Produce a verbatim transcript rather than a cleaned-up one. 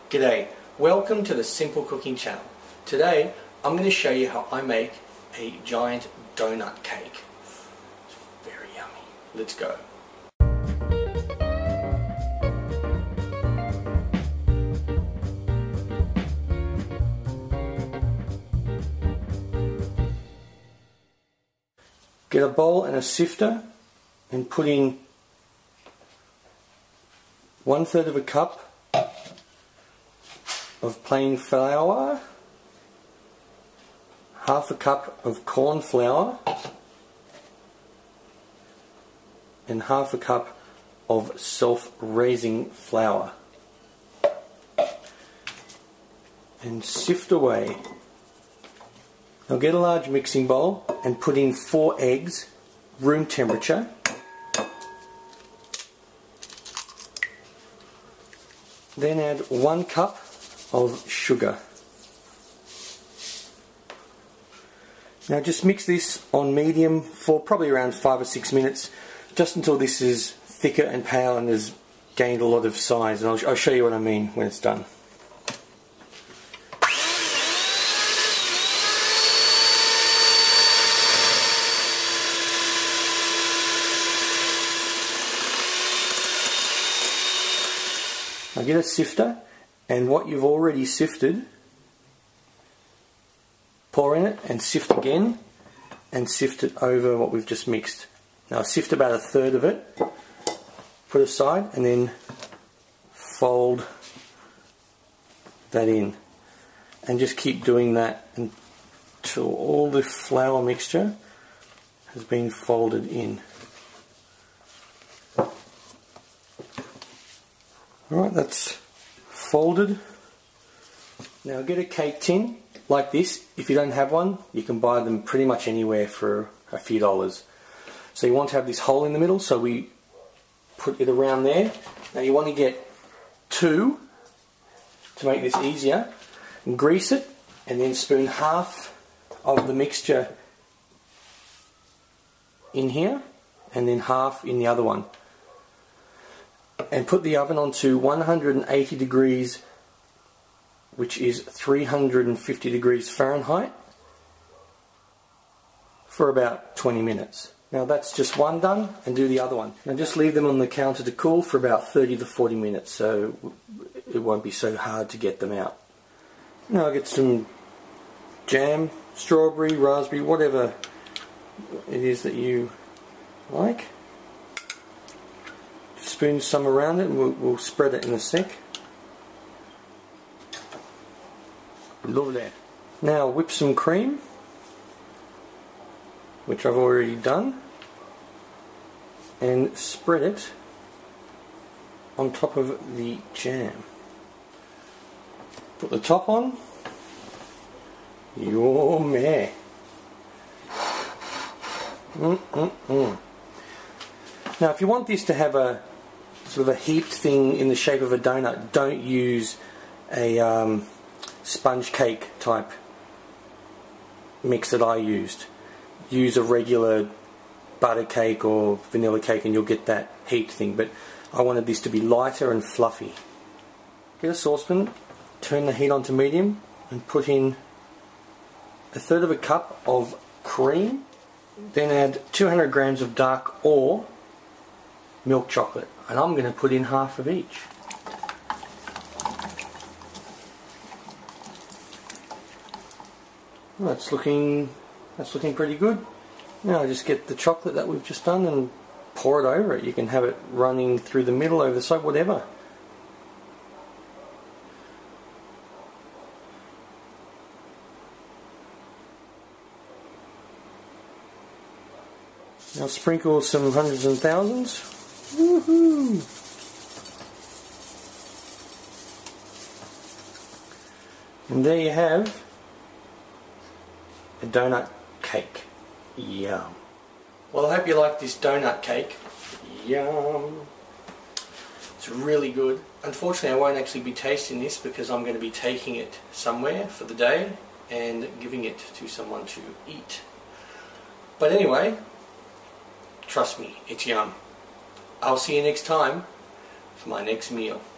G'day, welcome to the Simple Cooking channel. Today I'm going to show you how I make a giant donut cake. It's very yummy. Let's go. Get a bowl and a sifter and put in one third of a cup of plain flour, half a cup of corn flour, and half a cup of self-raising flour, and sift away. Now get a large mixing bowl and put in four eggs, room temperature. Then add one cup of sugar. Now just mix this on medium for probably around five or six minutes, just until this is thicker and pale and has gained a lot of size, and I'll, I'll show you what I mean when it's done. Now get a sifter, and what you've already sifted, pour in it and sift again, and sift it over what we've just mixed. Now sift about a third of it, put aside, and then fold that in. And just keep doing that until all the flour mixture has been folded in. Alright, that's folded. Now get a cake tin like this. If you don't have one, you can buy them pretty much anywhere for a few dollars. So you want to have this hole in the middle, so we put it around there. Now you want to get two to make this easier, and grease it, and then spoon half of the mixture in here and then half in the other one. And put the oven onto one hundred eighty degrees, which is three hundred fifty degrees Fahrenheit, for about twenty minutes. Now that's just one done, and do the other one. Now just leave them on the counter to cool for about thirty to forty minutes, so it won't be so hard to get them out. Now I'll get some jam, strawberry, raspberry, whatever it is that you like. Spoon some around it, and we'll, we'll spread it in a sec. Lovely. Now whip some cream, which I've already done, and spread it on top of the jam. Put the top on. Yummy. Mm -mm -mm. Now if you want this to have a sort of a heaped thing in the shape of a donut, don't use a um, sponge cake type mix that I used. Use a regular butter cake or vanilla cake and you'll get that heaped thing, but I wanted this to be lighter and fluffy. Get a saucepan, turn the heat on to medium, and put in a third of a cup of cream, then add two hundred grams of dark or milk chocolate, and I'm going to put in half of each. Well, that's looking that's looking pretty good. Now I just get the chocolate that we've just done and pour it over it. You can have it running through the middle, over the side, whatever. Now sprinkle some hundreds and thousands. Woohoo! And there you have a donut cake. Yum. Well, I hope you like this donut cake. Yum. It's really good. Unfortunately, I won't actually be tasting this because I'm going to be taking it somewhere for the day and giving it to someone to eat. But anyway, trust me, it's yum. I'll see you next time for my next meal.